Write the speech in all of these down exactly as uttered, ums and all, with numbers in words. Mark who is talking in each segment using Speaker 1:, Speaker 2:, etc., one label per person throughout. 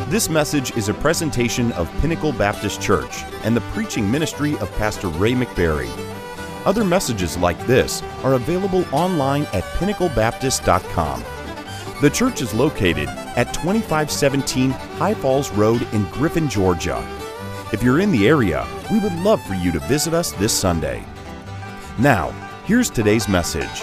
Speaker 1: This message is a presentation of Pinnacle Baptist Church and the preaching ministry of Pastor Ray McBarry. Other messages like this are available online at pinnacle baptist dot com. The church is located at twenty-five seventeen High Falls Road in Griffin, Georgia. If you're in the area, we would love for you to visit us this Sunday. Now, here's today's message.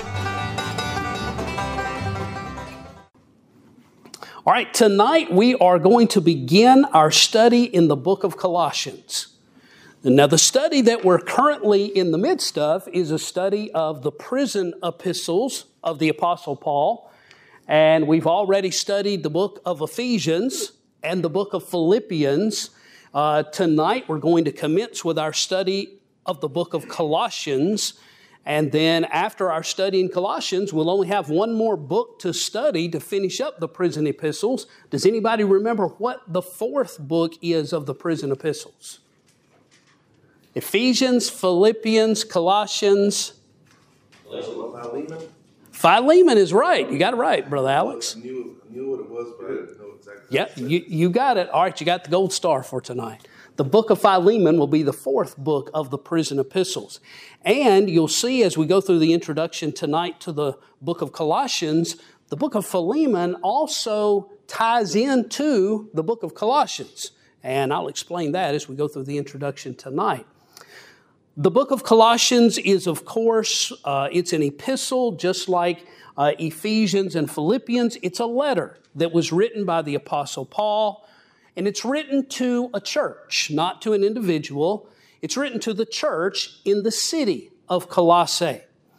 Speaker 2: All right, tonight we are going to begin our study in the book of Colossians. Now, the study that we're currently in the midst of is a study of the prison epistles of the Apostle Paul. And we've already studied the book of Ephesians and the book of Philippians. Uh, tonight we're going to commence with our study of the book of Colossians. And then after our study in Colossians, we'll only have one more book to study to finish up the prison epistles. Does anybody remember what the fourth book is of the prison epistles? Ephesians, Philippians, Colossians.
Speaker 3: Philemon.
Speaker 2: Philemon is right. You got it right, Brother Alex.
Speaker 3: I knew, I knew what it was, but I didn't know exactly.
Speaker 2: Yeah, you, you got it. All right, you got the gold star for tonight. The book of Philemon will be the fourth book of the prison epistles. And you'll see as we go through the introduction tonight to the book of Colossians, the book of Philemon also ties into the book of Colossians. And I'll explain that as we go through the introduction tonight. The book of Colossians is, of course, uh, it's an epistle just like uh, Ephesians and Philippians. It's a letter that was written by the Apostle Paul. And it's written to a church, not to an individual. It's written to the church in the city of Colossae.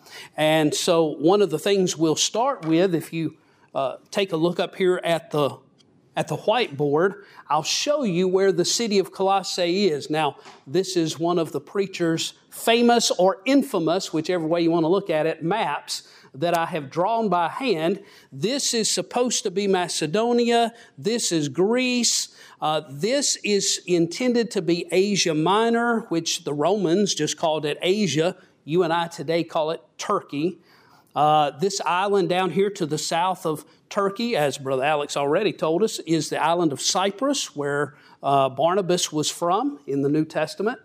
Speaker 2: And so one of the things we'll start with, if you uh, take a look up here at the, at the whiteboard, I'll show you where the city of Colossae is. Now, this is one of the preacher's famous or infamous, whichever way you want to look at it, maps that I have drawn by hand. This is supposed to be Macedonia. This is Greece. Uh, this is intended to be Asia Minor, which the Romans just called it Asia. You and I today call it Turkey. Uh, this island down here to the south of Turkey, as Brother Alex already told us, is the island of Cyprus, where uh, Barnabas was from in the New Testament.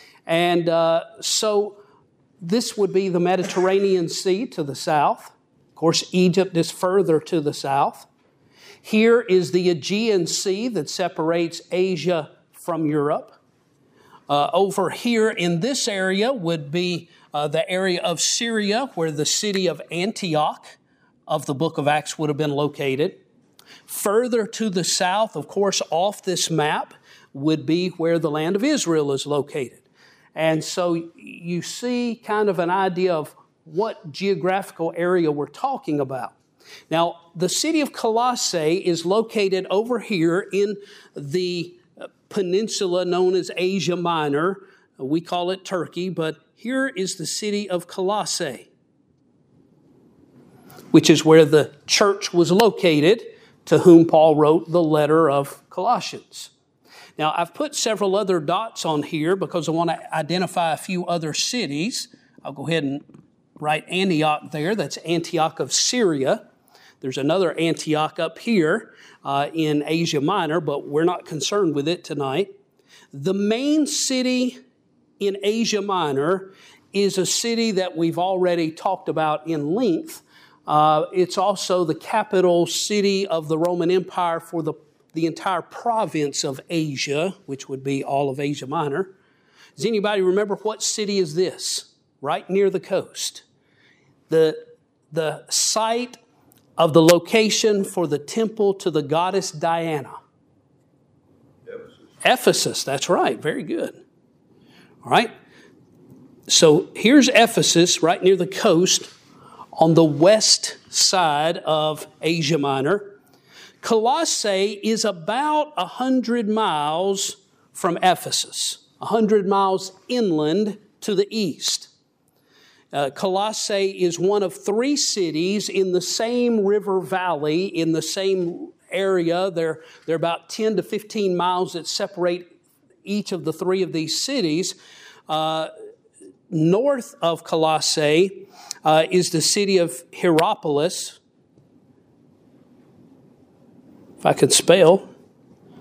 Speaker 2: And uh, so this would be the Mediterranean Sea to the south. Of course, Egypt is further to the south. Here is the Aegean Sea that separates Asia from Europe. Uh, over here in this area would be uh, the area of Syria, where the city of Antioch of the book of Acts would have been located. Further to the south, of course, off this map would be where the land of Israel is located. And so you see kind of an idea of what geographical area we're talking about. Now, the city of Colossae is located over here in the peninsula known as Asia Minor. We call it Turkey, but here is the city of Colossae, which is where the church was located to whom Paul wrote the letter of Colossians. Now, I've put several other dots on here because I want to identify a few other cities. I'll go ahead and write Antioch there. That's Antioch of Syria. There's another Antioch up here uh, in Asia Minor, but we're not concerned with it tonight. The main city in Asia Minor is a city that we've already talked about in length. Uh, it's also the capital city of the Roman Empire for the the entire province of Asia, which would be all of Asia Minor. Does anybody remember what city is this? Right near the coast. The, the site of the location for the temple to the goddess Diana. Ephesus. Ephesus, that's right. Very good. All right. So here's Ephesus, right near the coast, on the west side of Asia Minor. Colossae is about one hundred miles from Ephesus, one hundred miles inland to the east. Uh, Colossae is one of three cities in the same river valley, in the same area. They're, they're about ten to fifteen miles that separate each of the three of these cities. Uh, north of Colossae uh, is the city of Hierapolis. If I could spell.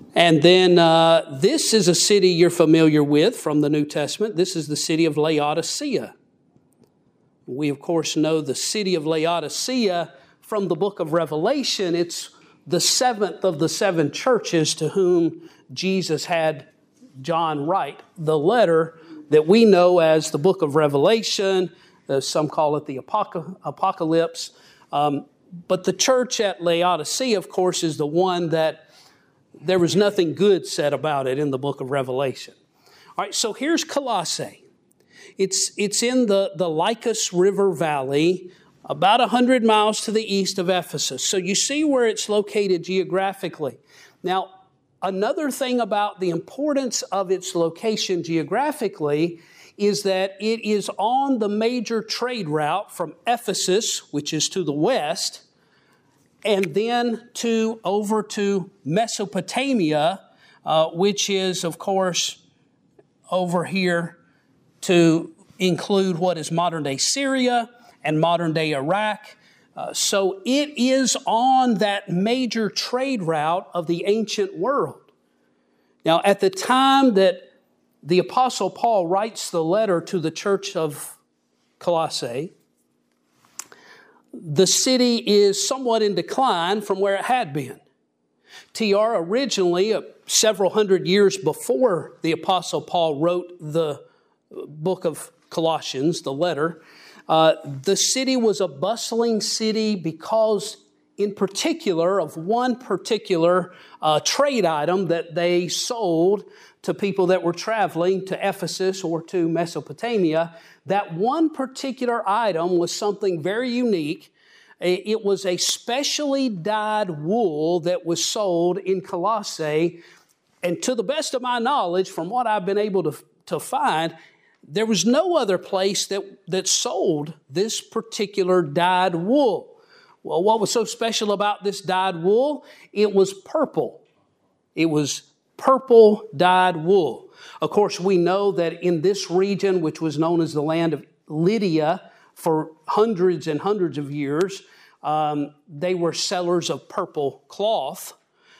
Speaker 2: And then uh, this is a city you're familiar with from the New Testament. This is the city of Laodicea. We, of course, know the city of Laodicea from the book of Revelation. It's the seventh of the seven churches to whom Jesus had John write the letter that we know as the book of Revelation. Uh, some call it the Apoc- Apocalypse. Um, but the church at Laodicea, of course, is the one that there was nothing good said about it in the book of Revelation. All right, so here's Colossae. It's, it's in the, the Lycus River Valley, about one hundred miles to the east of Ephesus. So you see where it's located geographically. Now, another thing about the importance of its location geographically is that it is on the major trade route from Ephesus, which is to the west, and then to over to Mesopotamia, uh, which is, of course, over here to include what is modern-day Syria and modern-day Iraq. Uh, so it is on that major trade route of the ancient world. Now, at the time that the Apostle Paul writes the letter to the church of Colossae, the city is somewhat in decline from where it had been. T R originally, uh, several hundred years before the Apostle Paul wrote the book of Colossians, the letter, uh, the city was a bustling city because, in particular, of one particular uh, trade item that they sold to people that were traveling to Ephesus or to Mesopotamia. That one particular item was something very unique. It was a specially dyed wool that was sold in Colossae. And to the best of my knowledge, from what I've been able to, to find, there was no other place that, that sold this particular dyed wool. Well, what was so special about this dyed wool? It was purple. It was purple dyed wool. Of course, we know that in this region, which was known as the land of Lydia for hundreds and hundreds of years, um, they were sellers of purple cloth.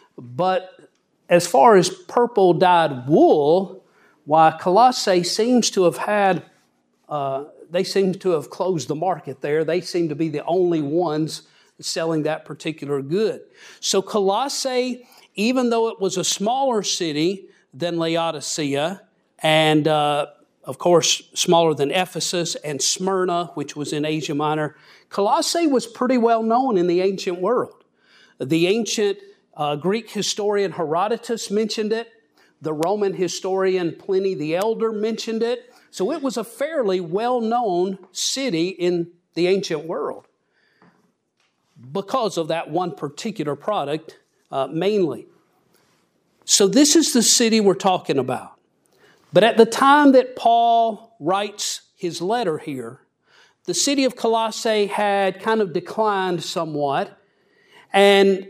Speaker 2: But as far as purple dyed wool, why Colossae seems to have had, uh, they seem to have closed the market there. They seem to be the only ones selling that particular good. So Colossae, even though it was a smaller city than Laodicea, and uh, of course smaller than Ephesus and Smyrna, which was in Asia Minor, Colossae was pretty well known in the ancient world. The ancient uh, Greek historian Herodotus mentioned it. The Roman historian Pliny the Elder mentioned it. So it was a fairly well-known city in the ancient world because of that one particular product uh, mainly. So this is the city we're talking about. But at the time that Paul writes his letter here, the city of Colossae had kind of declined somewhat. And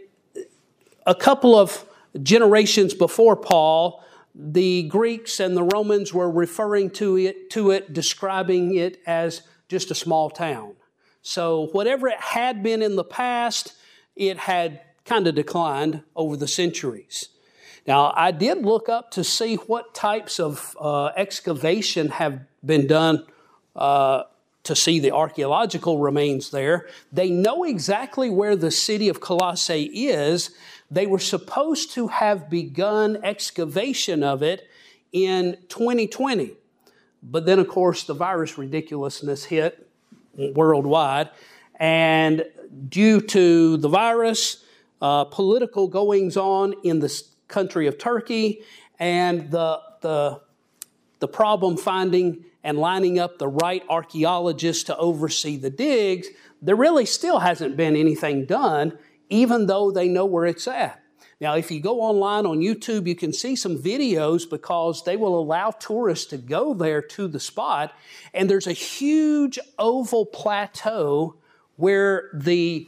Speaker 2: a couple of generations before Paul, the Greeks and the Romans were referring to it, to it, describing it as just a small town. So whatever it had been in the past, it had kind of declined over the centuries. Now, I did look up to see what types of uh, excavation have been done uh, to see the archaeological remains there. They know exactly where the city of Colossae is. They were supposed to have begun excavation of it in twenty twenty. But then, of course, the virus ridiculousness hit worldwide. And due to the virus, uh, political goings-on in the country of Turkey, and the, the, the problem finding and lining up the right archaeologists to oversee the digs, there really still hasn't been anything done, even though they know where it's at. Now, if you go online on YouTube, you can see some videos because they will allow tourists to go there to the spot. And there's a huge oval plateau where the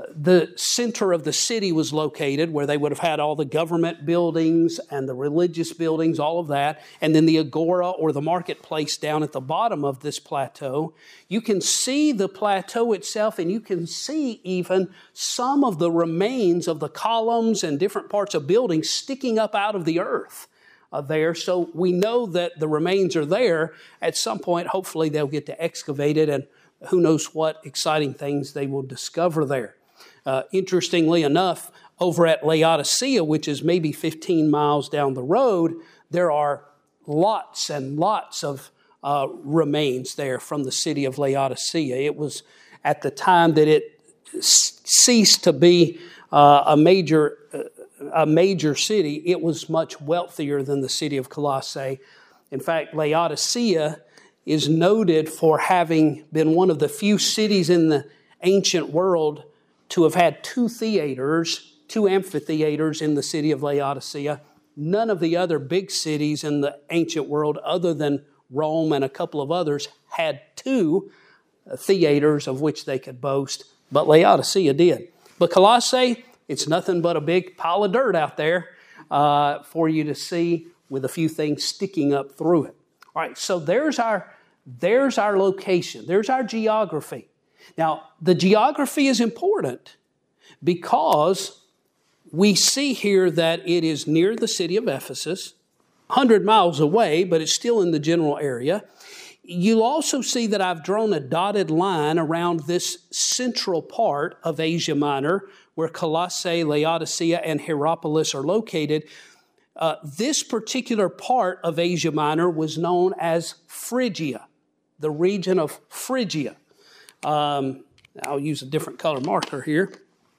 Speaker 2: The center of the city was located where they would have had all the government buildings and the religious buildings, all of that, and then the agora or the marketplace down at the bottom of this plateau. You can see the plateau itself, and you can see even some of the remains of the columns and different parts of buildings sticking up out of the earth uh, there. So we know that the remains are there. At some point, hopefully they'll get to excavate it, and who knows what exciting things they will discover there. Uh, interestingly enough, over at Laodicea, which is maybe fifteen miles down the road, there are lots and lots of uh, remains there from the city of Laodicea. It was at the time that it c- ceased to be uh, a major uh, a major city, it was much wealthier than the city of Colossae. In fact, Laodicea is noted for having been one of the few cities in the ancient world to have had two theaters, two amphitheaters in the city of Laodicea. None of the other big cities in the ancient world, other than Rome and a couple of others, had two theaters of which they could boast, but Laodicea did. But Colossae, it's nothing but a big pile of dirt out there uh, for you to see with a few things sticking up through it. All right, so there's our, there's our location. There's our geography. Now, the geography is important because we see here that it is near the city of Ephesus, one hundred miles away, but it's still in the general area. You'll also see that I've drawn a dotted line around this central part of Asia Minor, where Colossae, Laodicea, and Hierapolis are located. Uh, this particular part of Asia Minor was known as Phrygia, the region of Phrygia. Um, I'll use a different color marker here.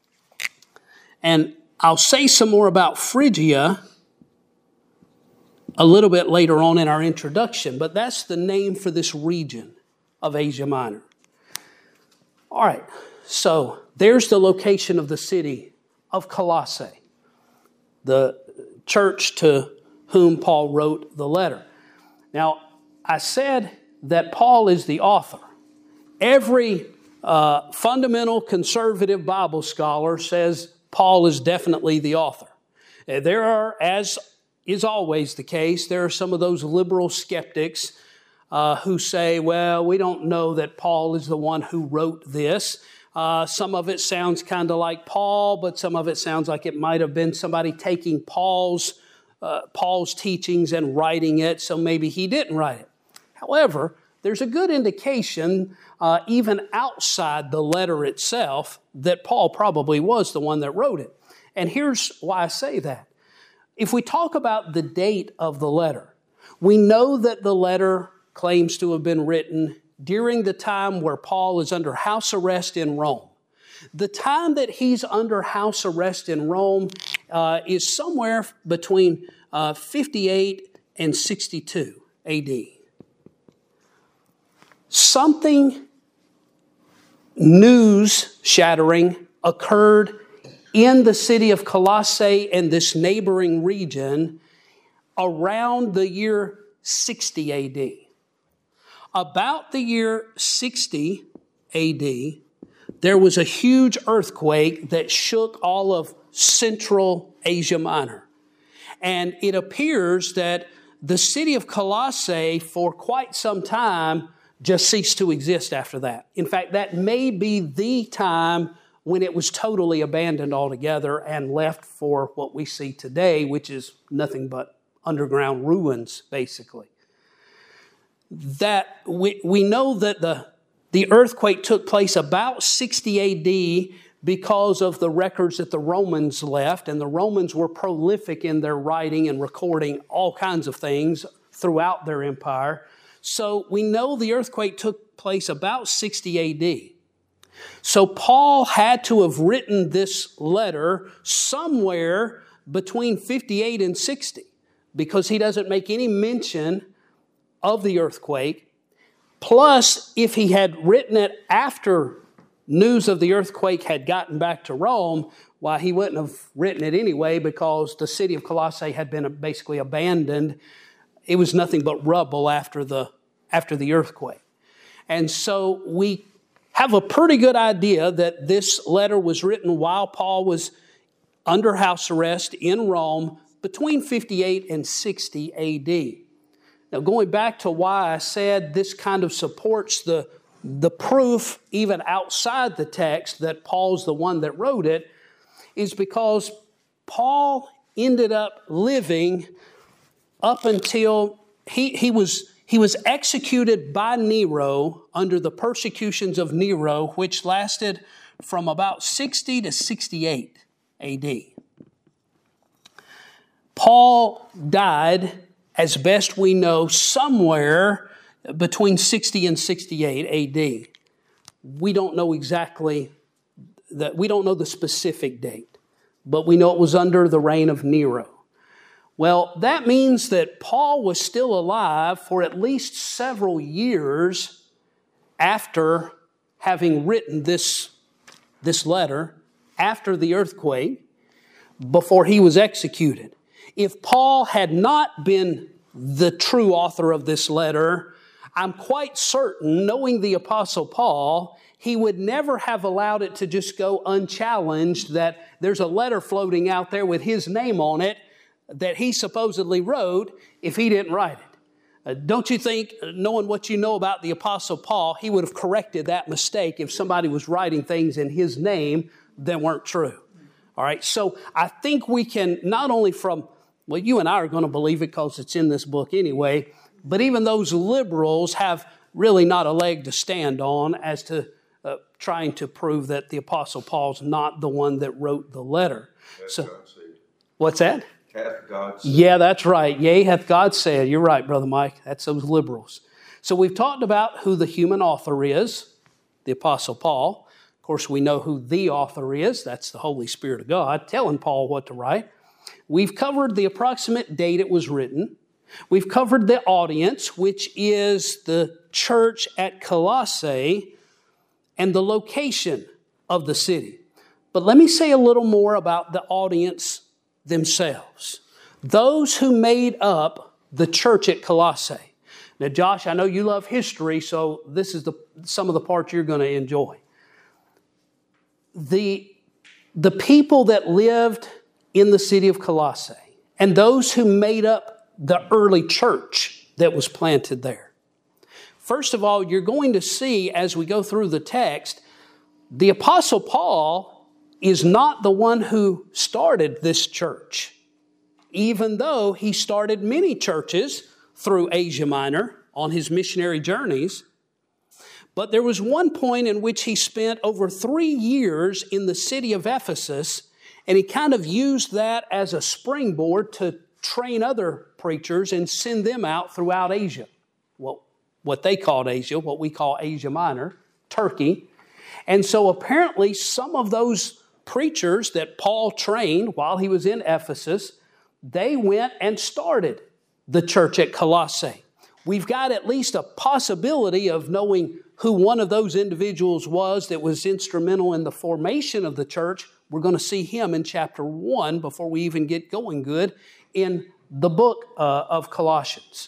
Speaker 2: And I'll say some more about Phrygia a little bit later on in our introduction, but that's the name for this region of Asia Minor. All right, so there's the location of the city of Colossae, the church to whom Paul wrote the letter. Now, I said that Paul is the author. Every uh, fundamental conservative Bible scholar says Paul is definitely the author. There are, as is always the case, there are some of those liberal skeptics uh, who say, well, we don't know that Paul is the one who wrote this. Uh, some of it sounds kind of like Paul, but some of it sounds like it might have been somebody taking Paul's, uh, Paul's teachings and writing it, so maybe he didn't write it. However, there's a good indication, uh, even outside the letter itself, that Paul probably was the one that wrote it. And here's why I say that. If we talk about the date of the letter, we know that the letter claims to have been written during the time where Paul is under house arrest in Rome. The time that he's under house arrest in Rome uh, is somewhere between uh, fifty-eight and sixty-two A D. Something news-shattering occurred in the city of Colossae and this neighboring region around the year sixty A D. About the year sixty A D, there was a huge earthquake that shook all of Central Asia Minor. And it appears that the city of Colossae, for quite some time, just ceased to exist after that. In fact, that may be the time when it was totally abandoned altogether and left for what we see today, which is nothing but underground ruins, basically. That we, we know that the, the earthquake took place about sixty A D because of the records that the Romans left, and the Romans were prolific in their writing and recording all kinds of things throughout their empire. So we know the earthquake took place about sixty A D. So Paul had to have written this letter somewhere between fifty-eight and sixty, because he doesn't make any mention of the earthquake. Plus, if he had written it after news of the earthquake had gotten back to Rome, why, he wouldn't have written it anyway, because the city of Colossae had been basically abandoned. It was nothing but rubble after the, after the earthquake. And so we have a pretty good idea that this letter was written while Paul was under house arrest in Rome between fifty-eight and sixty A D. Now, going back to why I said this kind of supports the, the proof even outside the text that Paul's the one that wrote it, is because Paul ended up living up until he, he was He was executed by Nero under the persecutions of Nero, which lasted from about sixty to sixty-eight A D. Paul died, as best we know, somewhere between sixty and sixty-eight A D. We don't know exactly, the, we don't know the specific date, but we know it was under the reign of Nero. Well, that means that Paul was still alive for at least several years after having written this, this letter, after the earthquake, before he was executed. If Paul had not been the true author of this letter, I'm quite certain, knowing the Apostle Paul, he would never have allowed it to just go unchallenged that there's a letter floating out there with his name on it that he supposedly wrote if he didn't write it. Uh, don't you think, knowing what you know about the Apostle Paul, he would have corrected that mistake if somebody was writing things in his name that weren't true? All right, so I think we can, not only from, well, you and I are going to believe it because it's in this book anyway, but even those liberals have really not a leg to stand on as to uh, trying to prove that the Apostle Paul's not the one that wrote the letter.
Speaker 3: That's
Speaker 2: So,
Speaker 3: God said.
Speaker 2: what's that?
Speaker 3: Hath God said.
Speaker 2: Yeah, that's right. Yea, hath God said. You're right, Brother Mike. That's those liberals. So we've talked about who the human author is, the Apostle Paul. Of course, we know who the author is. That's the Holy Spirit of God telling Paul what to write. We've covered the approximate date it was written. We've covered the audience, which is the church at Colossae, and the location of the city. But let me say a little more about the audience themselves. Those who made up the church at Colossae. Now, Josh, I know you love history, so this is the some of the parts you're going to enjoy. The, the people that lived in the city of Colossae and those who made up the early church that was planted there. First of all, you're going to see as we go through the text, the Apostle Paul is not the one who started this church, even though he started many churches through Asia Minor on his missionary journeys. But there was one point in which he spent over three years in the city of Ephesus, and he kind of used that as a springboard to train other preachers and send them out throughout Asia. Well, what they called Asia, what we call Asia Minor, Turkey. And so apparently some of those preachers that Paul trained while he was in Ephesus, they went and started the church at Colossae. We've got at least a possibility of knowing who one of those individuals was that was instrumental in the formation of the church. We're going to see him in chapter one before we even get going good in the book uh, of Colossians.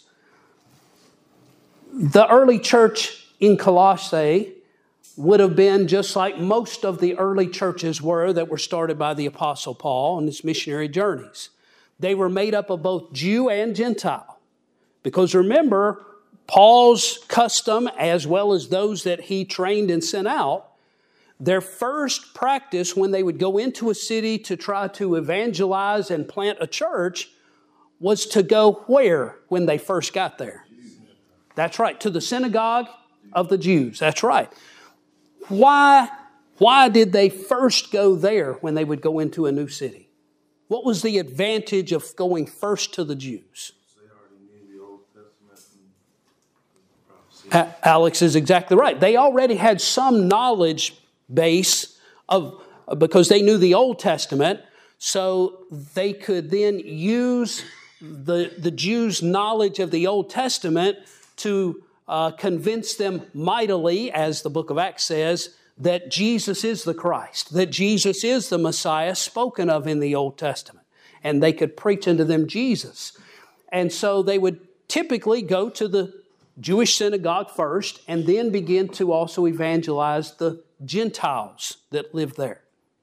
Speaker 2: The early church in Colossae would have been just like most of the early churches were that were started by the Apostle Paul on his missionary journeys. They were made up of both Jew and Gentile. Because remember, Paul's custom, as well as those that he trained and sent out, their first practice when they would go into a city to try to evangelize and plant a church was to go where when they first got there? That's right, to the synagogue of the Jews. That's right. Why, why did they first go there when they would go into a new city? What was the advantage of going first to the Jews?
Speaker 3: They already knew the Old Testament and prophecy.
Speaker 2: Alex is exactly right. They already had some knowledge base of because they knew the Old Testament, so they could then use the, the Jews' knowledge of the Old Testament to uh, convince them mightily, as the book of Acts says, that Jesus is the Christ, that Jesus is the Messiah spoken of in the Old Testament. And they could preach unto them Jesus. And so they would typically go to the Jewish synagogue first, and then begin to also evangelize the Gentiles that live there.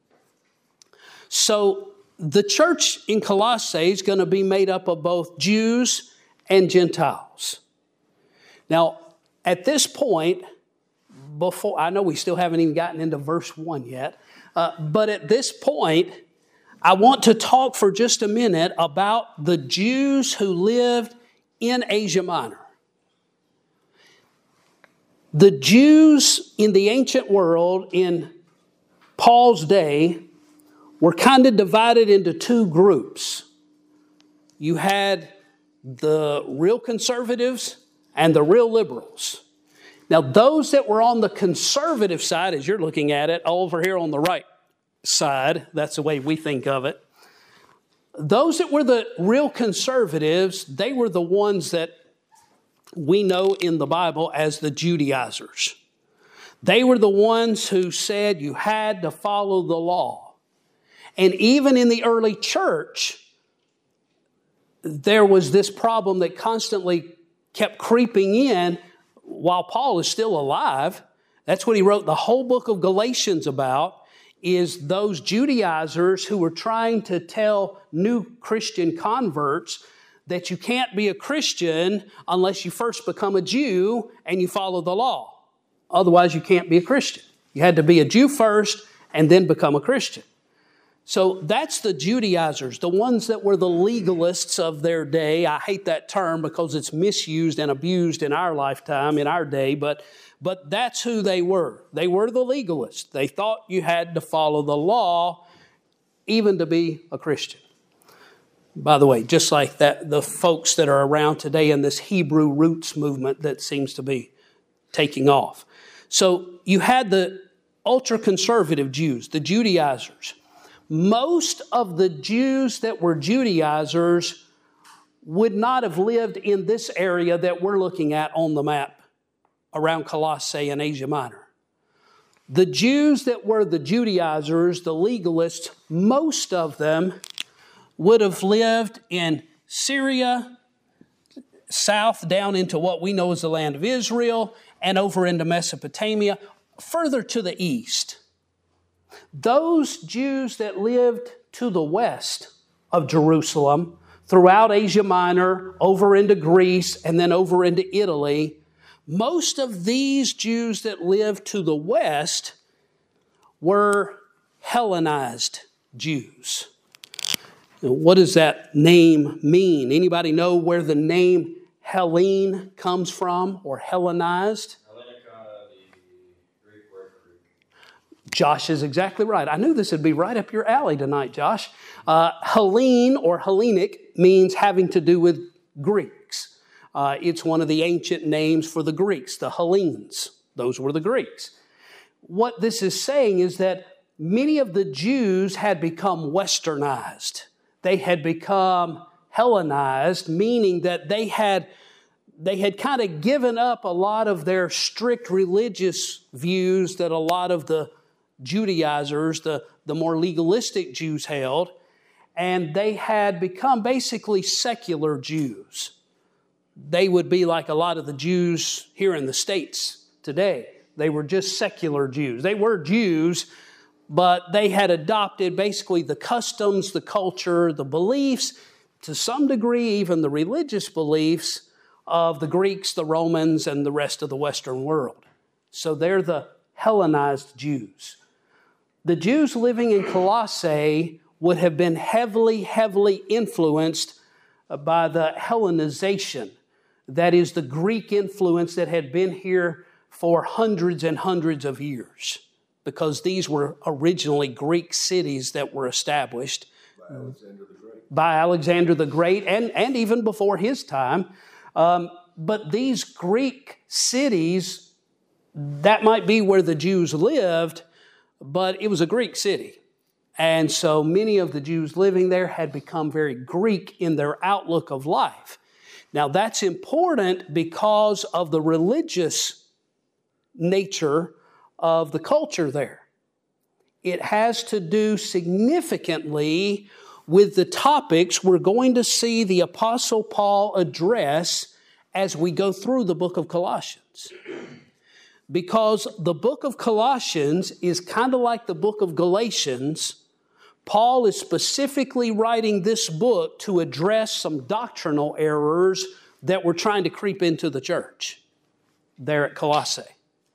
Speaker 2: So the church in Colossae is going to be made up of both Jews and Gentiles. Now, at this point, before I know we still haven't even gotten into verse one yet, uh, but at this point, I want to talk for just a minute about the Jews who lived in Asia Minor. The Jews in the ancient world in Paul's day were kind of divided into two groups. You had the real conservatives and the real liberals. Now, those that were on the conservative side, as you're looking at it, over here on the right side, that's the way we think of it. Those that were the real conservatives, they were the ones that we know in the Bible as the Judaizers. They were the ones who said you had to follow the law. And even in the early church, there was this problem that constantly kept creeping in while Paul is still alive. That's what he wrote the whole book of Galatians about, is those Judaizers who were trying to tell new Christian converts that you can't be a Christian unless you first become a Jew and you follow the law. Otherwise, you can't be a Christian. You had to be a Jew first and then become a Christian. So that's the Judaizers, the ones that were the legalists of their day. I hate that term because it's misused and abused in our lifetime, in our day, but, but that's who they were. They were the legalists. They thought you had to follow the law even to be a Christian. By the way, just like that, the folks that are around today in this Hebrew roots movement that seems to be taking off. So you had the ultra-conservative Jews, the Judaizers. Most of the Jews that were Judaizers would not have lived in this area that we're looking at on the map around Colossae and Asia Minor. The Jews that were the Judaizers, the legalists, most of them would have lived in Syria, south down into what we know as the land of Israel, and over into Mesopotamia, further to the east. Those Jews that lived to the west of Jerusalem, throughout Asia Minor, over into Greece, and then over into Italy, most of these Jews that lived to the west were Hellenized Jews. What does that name mean? Anybody know where the name Hellene comes from, or Hellenized? Josh is exactly right. I knew this would be right up your alley tonight, Josh. Uh, Hellene or Hellenic means having to do with Greeks. Uh, it's one of the ancient names for the Greeks, the Hellenes. Those were the Greeks. What this is saying is that many of the Jews had become westernized. They had become Hellenized, meaning that they had They had kind of given up a lot of their strict religious views that a lot of the Judaizers, the, the more legalistic Jews held, and they had become basically secular Jews. They would be like a lot of the Jews here in the States today. They were just secular Jews. They were Jews, but they had adopted basically the customs, the culture, the beliefs, to some degree even the religious beliefs of the Greeks, the Romans, and the rest of the Western world. So they're the Hellenized Jews. The Jews living in Colossae would have been heavily, heavily influenced by the Hellenization. That is the Greek influence that had been here for hundreds and hundreds of years, because these were originally Greek cities that were established by Alexander the Great, by Alexander the Great and, and even before his time. Um, but these Greek cities, that might be where the Jews lived, but it was a Greek city. And so many of the Jews living there had become very Greek in their outlook of life. Now that's important because of the religious nature of the culture there. It has to do significantly with the topics we're going to see the Apostle Paul address as we go through the book of Colossians. Because the book of Colossians is kind of like the book of Galatians. Paul is specifically writing this book to address some doctrinal errors that were trying to creep into the church there at Colossae.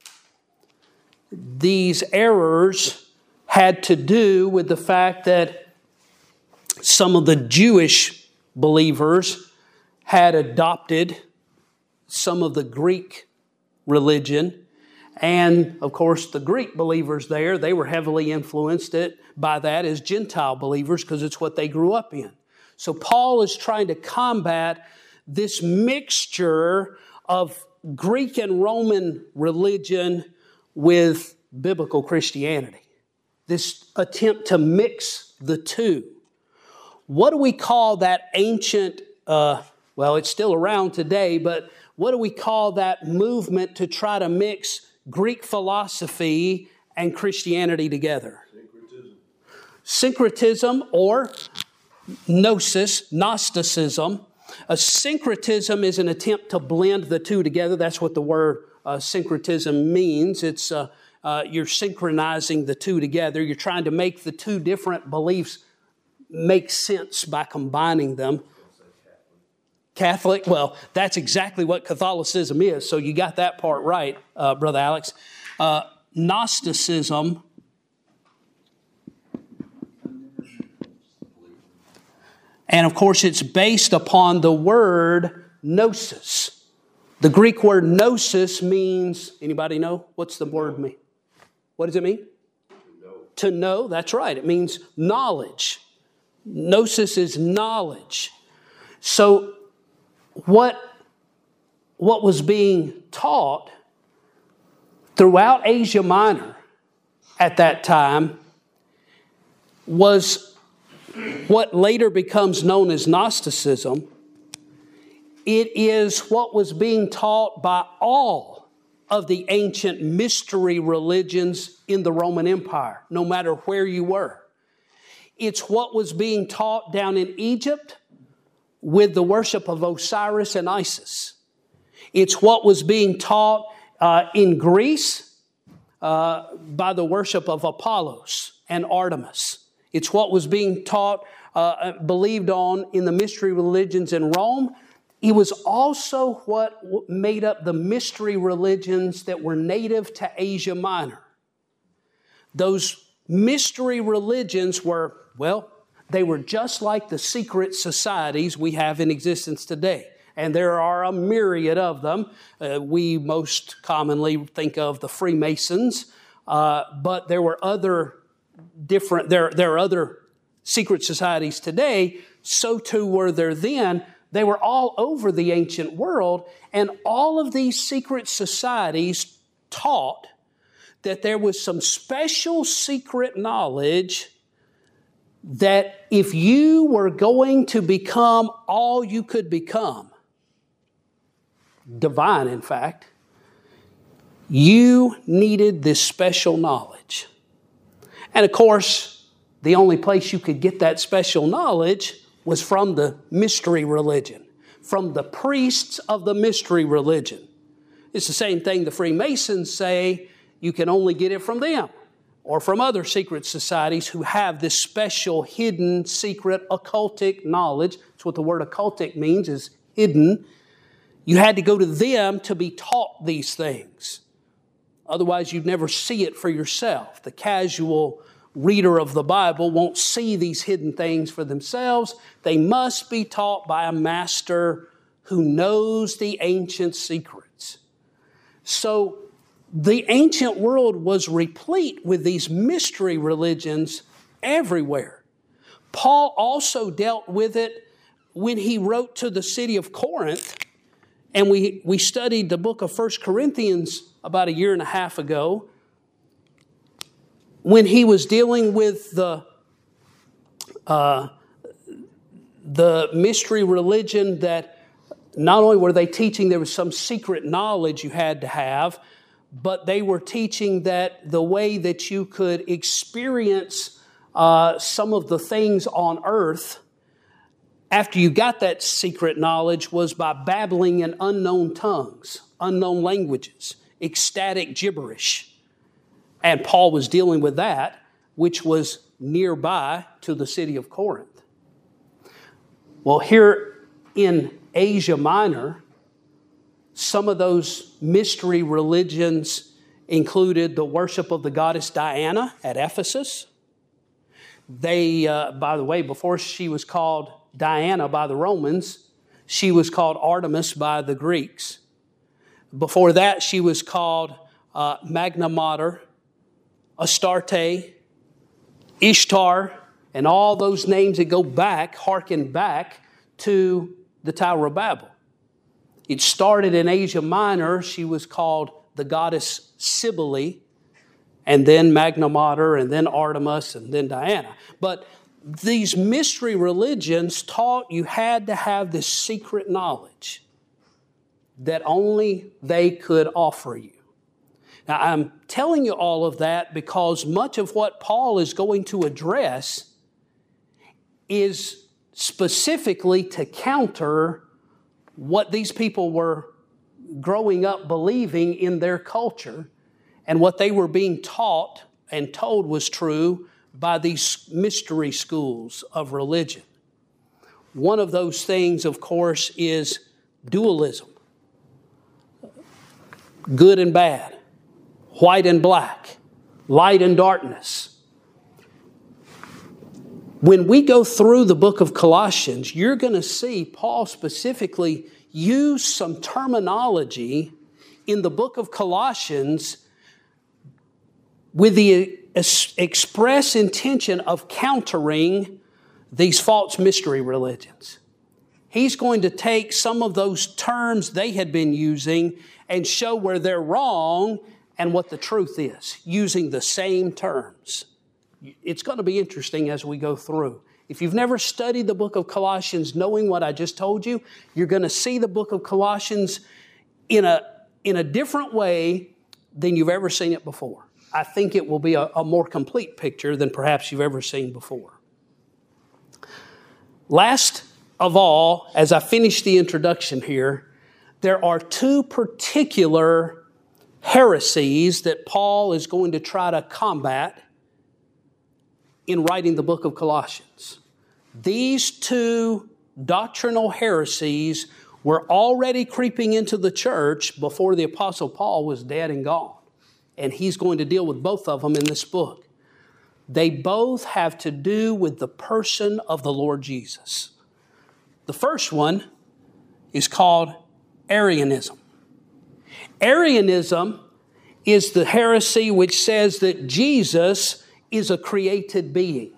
Speaker 2: These errors had to do with the fact that some of the Jewish believers had adopted some of the Greek religion. And, of course, the Greek believers there, they were heavily influenced it, by that as Gentile believers because it's what they grew up in. So Paul is trying to combat this mixture of Greek and Roman religion with biblical Christianity. This attempt to mix the two. What do we call that ancient, uh, well, it's still around today, but what do we call that movement to try to mix Greek philosophy and Christianity together?
Speaker 3: Syncretism.
Speaker 2: Syncretism or gnosis, Gnosticism. A syncretism is an attempt to blend the two together. That's what the word uh, syncretism means. It's uh, uh, you're synchronizing the two together. You're trying to make the two different beliefs make sense by combining them. Catholic, well, that's exactly what Catholicism is. So you got that part right, uh, Brother Alex. Uh, Gnosticism and of course, it's based upon the word gnosis. The Greek word gnosis means, anybody know? What's the word mean? What does it mean? To know. To know, that's right. It means knowledge. Gnosis is knowledge. So what, what was being taught throughout Asia Minor at that time was what later becomes known as Gnosticism. It is what was being taught by all of the ancient mystery religions in the Roman Empire, no matter where you were. It's what was being taught down in Egypt with the worship of Osiris and Isis. It's what was being taught uh, in Greece uh, by the worship of Apollos and Artemis. It's what was being taught, uh, believed on in the mystery religions in Rome. It was also what made up the mystery religions that were native to Asia Minor. Those mystery religions were, well, they were just like the secret societies we have in existence today. And there are a myriad of them. Uh, we most commonly think of the Freemasons, uh, but there were other different, there, there are other secret societies today. So too were there then. They were all over the ancient world, and all of these secret societies taught that there was some special secret knowledge that if you were going to become all you could become, divine in fact, you needed this special knowledge. And of course, the only place you could get that special knowledge was from the mystery religion, from the priests of the mystery religion. It's the same thing the Freemasons say, you can only get it from them or from other secret societies who have this special hidden, secret, occultic knowledge. That's what the word occultic means, is hidden. You had to go to them to be taught these things. Otherwise, you'd never see it for yourself. The casual reader of the Bible won't see these hidden things for themselves. They must be taught by a master who knows the ancient secrets. So the ancient world was replete with these mystery religions everywhere. Paul also dealt with it when he wrote to the city of Corinth, and we, we studied the book of First Corinthians about a year and a half ago, when he was dealing with the, uh, the mystery religion that not only were they teaching there was some secret knowledge you had to have, but they were teaching that the way that you could experience uh, some of the things on earth after you got that secret knowledge was by babbling in unknown tongues, unknown languages, ecstatic gibberish. And Paul was dealing with that, which was nearby to the city of Corinth. Well, here in Asia Minor, some of those mystery religions included the worship of the goddess Diana at Ephesus. They, uh, by the way, before she was called Diana by the Romans, she was called Artemis by the Greeks. Before that, she was called uh, Magna Mater, Astarte, Ishtar, and all those names that go back, harken back to the Tower of Babel. It started in Asia Minor. She was called the goddess Cybele, and then Magna Mater, and then Artemis, and then Diana. But these mystery religions taught you had to have this secret knowledge that only they could offer you. Now, I'm telling you all of that because much of what Paul is going to address is specifically to counter what these people were growing up believing in their culture and what they were being taught and told was true by these mystery schools of religion. One of those things, of course, is dualism. Good and bad, white and black, light and darkness. When we go through the book of Colossians, you're going to see Paul specifically use some terminology in the book of Colossians with the express intention of countering these false mystery religions. He's going to take some of those terms they had been using and show where they're wrong and what the truth is, using the same terms. It's going to be interesting as we go through. If you've never studied the book of Colossians, knowing what I just told you, you're going to see the book of Colossians in a, in a different way than you've ever seen it before. I think it will be a, a more complete picture than perhaps you've ever seen before. Last of all, as I finish the introduction here, there are two particular heresies that Paul is going to try to combat in writing the book of Colossians. These two doctrinal heresies were already creeping into the church before the Apostle Paul was dead and gone. And he's going to deal with both of them in this book. They both have to do with the person of the Lord Jesus. The first one is called Arianism. Arianism is the heresy which says that Jesus is a created being.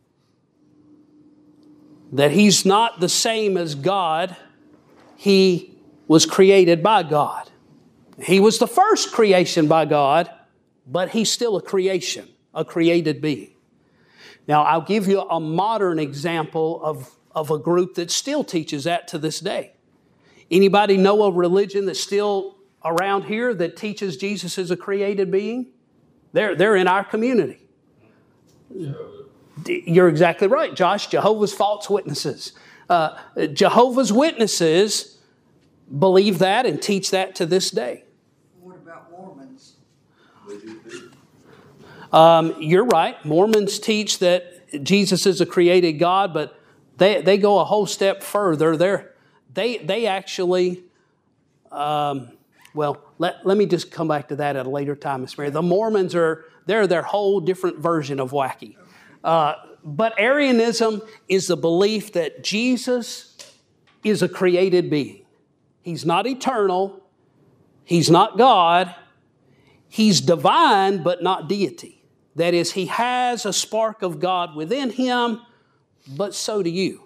Speaker 2: That he's not the same as God. He was created by God. He was the first creation by God, but he's still a creation, a created being. Now, I'll give you a modern example of, of a group that still teaches that to this day. Anybody know a religion that's still around here that teaches Jesus is a created being? They're, they're in our community. You're exactly right, Josh. Jehovah's False Witnesses. Uh, Jehovah's Witnesses believe that and teach that to this day.
Speaker 4: What about Mormons?
Speaker 2: Um, you're right. Mormons teach that Jesus is a created God, but they they go a whole step further. They're, they they actually, um, well, let, let me just come back to that at a later time, Miz Mary. The Mormons are, they're their whole different version of wacky. Uh, but Arianism is the belief that Jesus is a created being. He's not eternal. He's not God. He's divine, but not deity. That is, he has a spark of God within him, but so do you.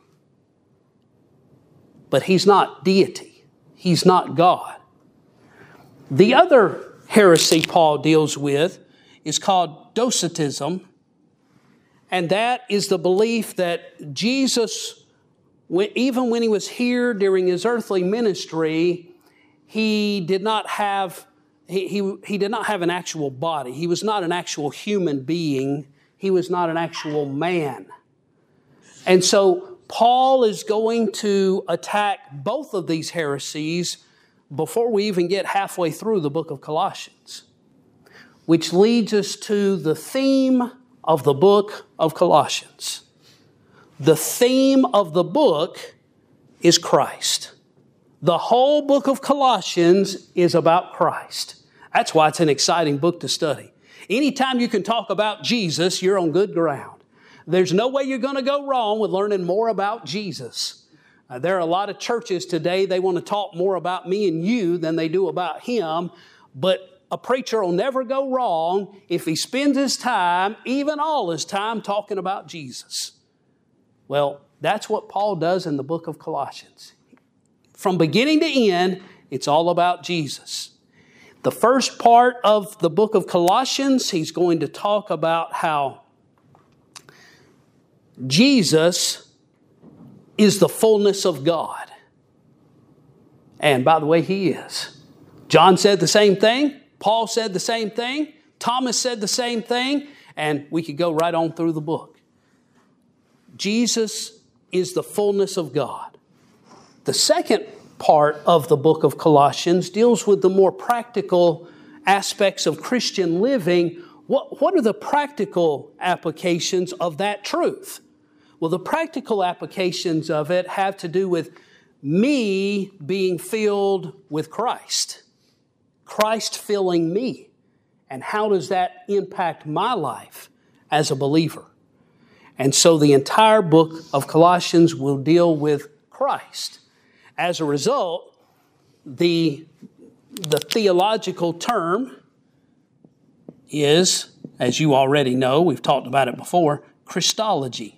Speaker 2: But he's not deity. He's not God. The other heresy Paul deals with is called Docetism, and that is the belief that Jesus, even when he was here during his earthly ministry, he did not have he, he, he did not have an actual body. He was not an actual human being. He was not an actual man. And so Paul is going to attack both of these heresies before we even get halfway through the book of Colossians, which leads us to the theme of the book of Colossians. The theme of the book is Christ. The whole book of Colossians is about Christ. That's why it's an exciting book to study. Anytime you can talk about Jesus, you're on good ground. There's no way you're going to go wrong with learning more about Jesus. Uh, there are a lot of churches today, they want to talk more about me and you than they do about Him, but a preacher will never go wrong if he spends his time, even all his time, talking about Jesus. Well, that's what Paul does in the book of Colossians. From beginning to end, it's all about Jesus. The first part of the book of Colossians, he's going to talk about how Jesus is the fullness of God. And by the way, He is. John said the same thing. Paul said the same thing. Thomas said the same thing. And we could go right on through the book. Jesus is the fullness of God. The second part of the book of Colossians deals with the more practical aspects of Christian living. What, what are the practical applications of that truth? Well, the practical applications of it have to do with me being filled with Christ. Christ filling me. And how does that impact my life as a believer? And so the entire book of Colossians will deal with Christ. As a result, the, the theological term is, as you already know, we've talked about it before, Christology.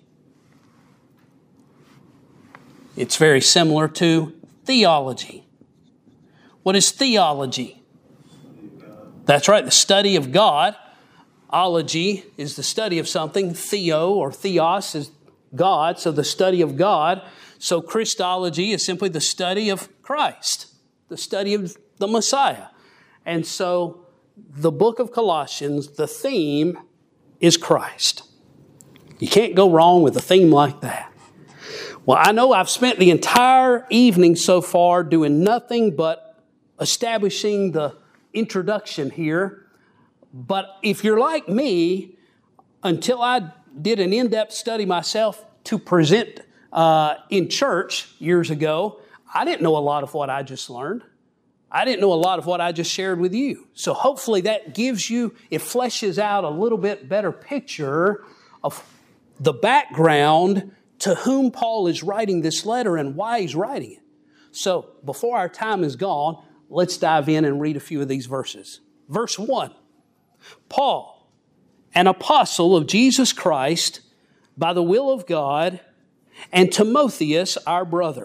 Speaker 2: It's very similar to theology. What is theology? That's right, the study of God. Ology is the study of something. Theo or theos is God, so the study of God. So Christology is simply the study of Christ, the study of the Messiah. And so the book of Colossians, the theme is Christ. You can't go wrong with a theme like that. Well, I know I've spent the entire evening so far doing nothing but establishing the introduction here. But if you're like me, until I did an in-depth study myself to present uh, in church years ago, I didn't know a lot of what I just learned. I didn't know a lot of what I just shared with you. So hopefully that gives you, it fleshes out a little bit better picture of the background to whom Paul is writing this letter and why he's writing it. So before our time is gone, let's dive in and read a few of these verses. Verse one, Paul, an apostle of Jesus Christ by the will of God, and Timotheus, our brother.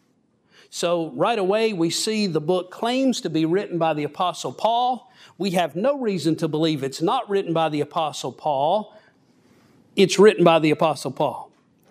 Speaker 2: So right away we see the book claims to be written by the apostle Paul. We have no reason to believe it's not written by the apostle Paul. It's written by the apostle Paul.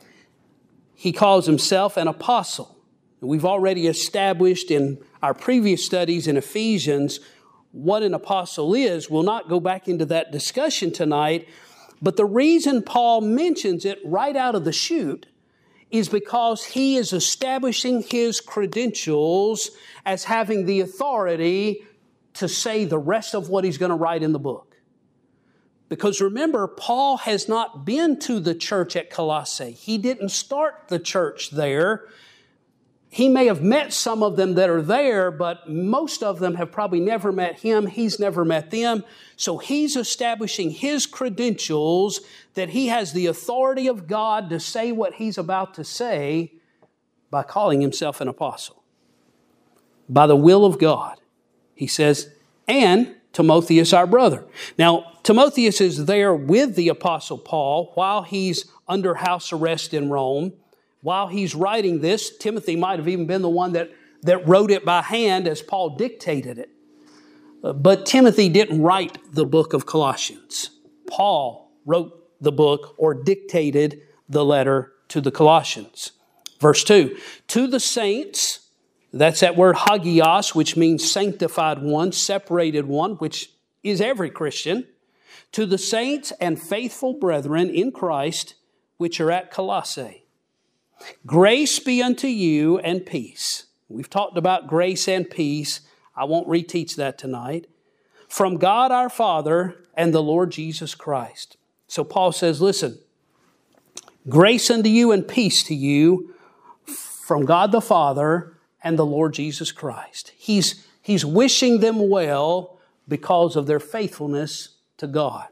Speaker 2: He calls himself an apostle. We've already established in our previous studies in Ephesians what an apostle is. We'll not go back into that discussion tonight. But the reason Paul mentions it right out of the chute is because he is establishing his credentials as having the authority to say the rest of what he's going to write in the book. Because remember, Paul has not been to the church at Colossae. He didn't start the church there. He may have met some of them that are there, but most of them have probably never met him. He's never met them. So he's establishing his credentials that he has the authority of God to say what he's about to say by calling himself an apostle. By the will of God, he says, and Timotheus, our brother. Now, Timotheus is there with the apostle Paul while he's under house arrest in Rome. While he's writing this, Timothy might have even been the one that, that wrote it by hand as Paul dictated it. But Timothy didn't write the book of Colossians. Paul wrote the book or dictated the letter to the Colossians. Verse two, to the saints, that's that word hagios, which means sanctified one, separated one, which is every Christian. To the saints and faithful brethren in Christ, which are at Colossae. Grace be unto you and peace. We've talked about grace and peace. I won't reteach that tonight. From God our Father and the Lord Jesus Christ. So Paul says, listen, grace unto you and peace to you from God the Father and the Lord Jesus Christ. He's, he's wishing them well because of their faithfulness to God.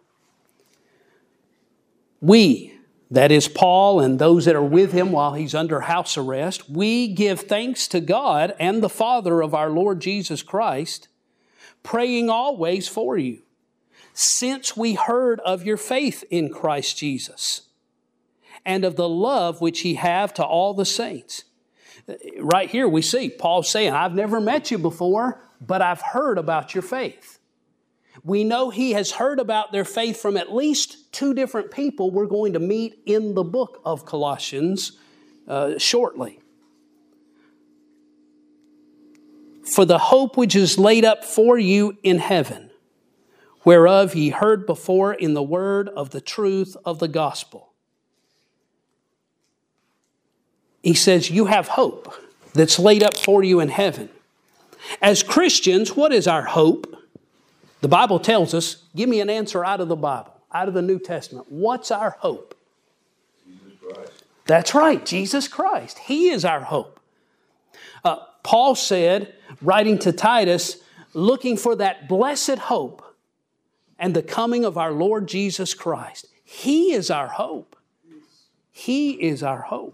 Speaker 2: We, that is Paul and those that are with him while he's under house arrest, we give thanks to God and the Father of our Lord Jesus Christ, praying always for you, since we heard of your faith in Christ Jesus and of the love which ye have to all the saints. Right here we see Paul saying, I've never met you before, but I've heard about your faith. We know he has heard about their faith from at least two different people we're going to meet in the book of Colossians uh, shortly. For the hope which is laid up for you in heaven, whereof ye heard before in the word of the truth of the gospel. He says, you have hope that's laid up for you in heaven. As Christians, what is our hope? The Bible tells us, give me an answer out of the Bible, out of the New Testament. What's our hope?
Speaker 3: Jesus Christ.
Speaker 2: That's right, Jesus Christ. He is our hope. Uh, Paul said, writing to Titus, looking for that blessed hope and the coming of our Lord Jesus Christ. He is our hope. He is our hope.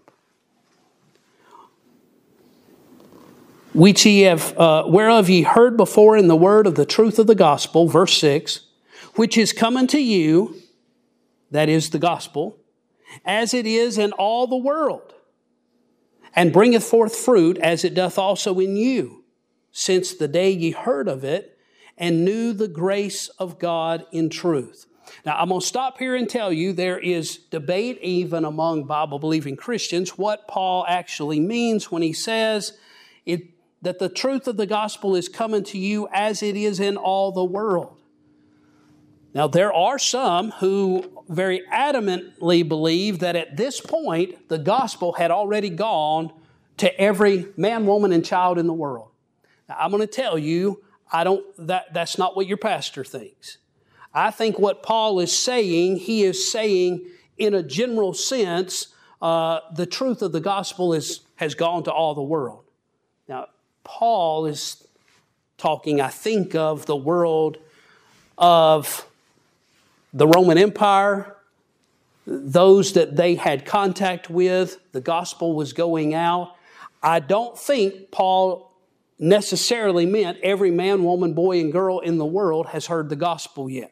Speaker 2: Which ye have, uh, whereof ye heard before in the word of the truth of the gospel, verse six, which is come unto you, that is the gospel, as it is in all the world, and bringeth forth fruit as it doth also in you, since the day ye heard of it, and knew the grace of God in truth. Now, I'm going to stop here and tell you there is debate even among Bible-believing Christians what Paul actually means when he says it, that the truth of the gospel is coming to you as it is in all the world. Now, there are some who very adamantly believe that at this point, the gospel had already gone to every man, woman, and child in the world. Now, I'm going to tell you, I don't, that, that's not what your pastor thinks. I think what Paul is saying, he is saying in a general sense, uh, the truth of the gospel is, has gone to all the world. Now, Paul is talking, I think, of the world of the Roman Empire, those that they had contact with, the gospel was going out. I don't think Paul necessarily meant every man, woman, boy, and girl in the world has heard the gospel yet.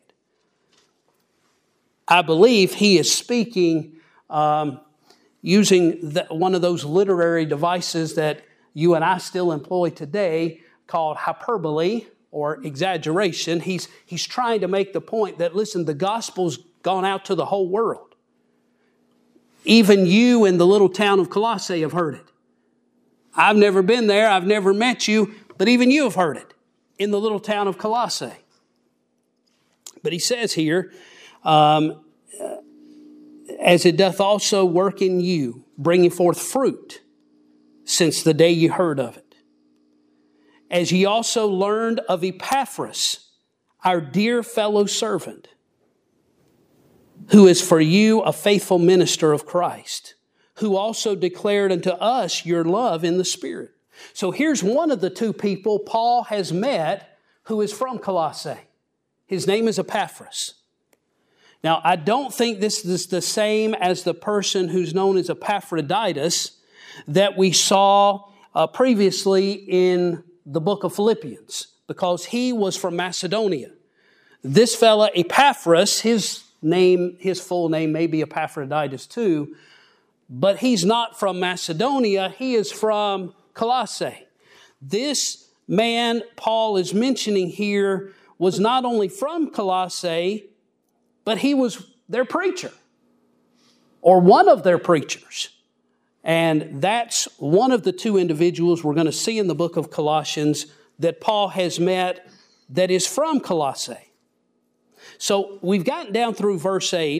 Speaker 2: I believe he is speaking um, using the, one of those literary devices that you and I still employ today called hyperbole or exaggeration. He's, he's trying to make the point that, listen, the gospel's gone out to the whole world. Even you in the little town of Colossae have heard it. I've never been there. I've never met you, but even you have heard it in the little town of Colossae. But he says here, um, as it doth also work in you, bringing forth fruit, since the day you heard of it. As ye also learned of Epaphras, our dear fellow servant, who is for you a faithful minister of Christ, who also declared unto us your love in the Spirit. So here's one of the two people Paul has met who is from Colossae. His name is Epaphras. Now, I don't think this is the same as the person who's known as Epaphroditus that we saw uh, previously in the book of Philippians, because he was from Macedonia. This fella, Epaphras, his name, his full name may be Epaphroditus too, but he's not from Macedonia. He is from Colossae. This man Paul is mentioning here was not only from Colossae, but he was their preacher, or one of their preachers. And that's one of the two individuals we're going to see in the book of Colossians that Paul has met that is from Colossae. So we've gotten down through verse eight.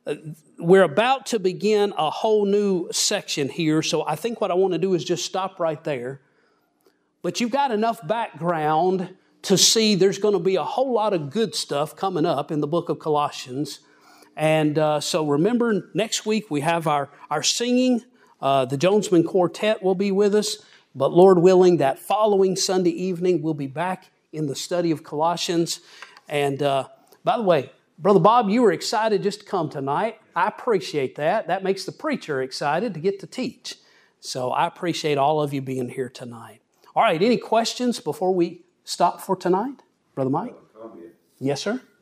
Speaker 2: we're about to begin a whole new section here, so I think what I want to do is just stop right there. But you've got enough background to see there's going to be a whole lot of good stuff coming up in the book of Colossians. And uh, so remember, next week we have our, our singing. Uh, the Jonesman Quartet will be with us. But Lord willing, that following Sunday evening, we'll be back in the study of Colossians. And uh, by the way, Brother Bob, you were excited just to come tonight. I appreciate that. That makes the preacher excited to get to teach. So I appreciate all of you being here tonight. All right, any questions before we stop for tonight? Brother Mike? Yes, sir.